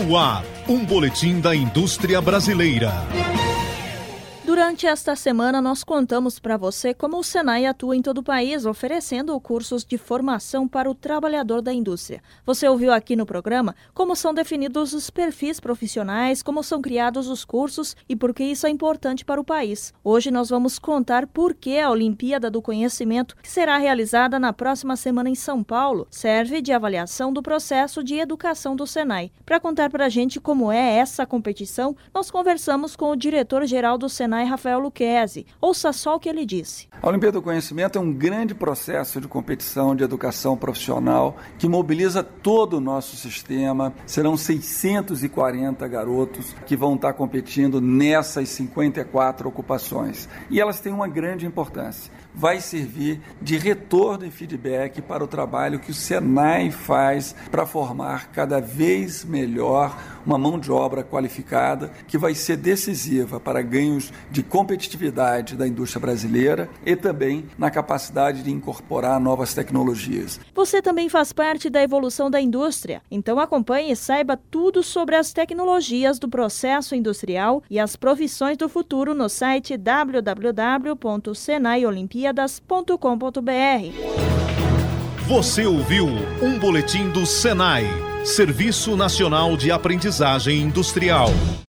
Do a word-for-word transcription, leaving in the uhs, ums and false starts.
No ar, um boletim da indústria brasileira. Durante esta semana, nós contamos para você como o Senai atua em todo o país, oferecendo cursos de formação para o trabalhador da indústria. Você ouviu aqui no programa como são definidos os perfis profissionais, como são criados os cursos e por que isso é importante para o país. Hoje nós vamos contar por que a Olimpíada do Conhecimento, que será realizada na próxima semana em São Paulo, serve de avaliação do processo de educação do Senai. Para contar para a gente como é essa competição, nós conversamos com o diretor-geral do Senai, Rafael Lucchesi. Ouça só o que ele disse. A Olimpíada do Conhecimento é um grande processo de competição de educação profissional que mobiliza todo o nosso sistema. Serão seiscentos e quarenta garotos que vão estar competindo nessas cinquenta e quatro ocupações. E elas têm uma grande importância. Vai servir de retorno e feedback para o trabalho que o Senai faz para formar cada vez melhor uma mão de obra qualificada que vai ser decisiva para ganhos de competitividade da indústria brasileira e também na capacidade de incorporar novas tecnologias. Você também faz parte da evolução da indústria, então acompanhe e saiba tudo sobre as tecnologias do processo industrial e as profissões do futuro no site w w w ponto senai olimpiadas ponto com ponto b r. Você ouviu um boletim do Senai, Serviço Nacional de Aprendizagem Industrial.